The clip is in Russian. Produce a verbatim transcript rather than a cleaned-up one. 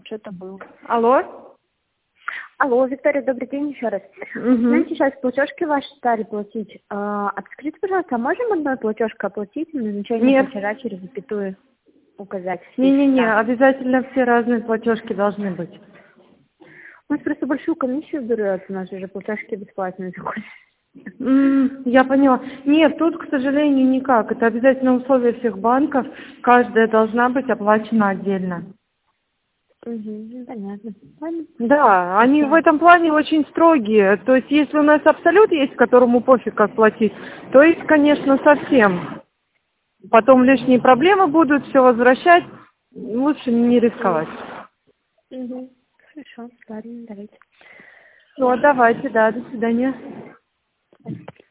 что-то было. Алло? Алло, Виктория, добрый день еще раз. Угу. Знаете, сейчас платежки ваши стали платить. А, а подскажите, пожалуйста, а можем одной платежкой оплатить и назначение Нет. платежа через запятую указать? Не-не-не, обязательно все разные платежки должны быть. У нас просто большую комиссию берет, у нас уже платежки бесплатные заходят. М, Я поняла. Нет, тут, к сожалению, никак. Это обязательно условие всех банков. Каждая должна быть оплачена отдельно. Угу, понятно. Ладно. Да, они в этом плане очень строгие. То есть, если у нас абсолют есть, которому пофиг как платить, то есть, конечно, совсем. Потом лишние проблемы будут, все возвращать. Лучше не рисковать. Угу. Хорошо, ладно, давайте. Все, давайте, да, до свидания.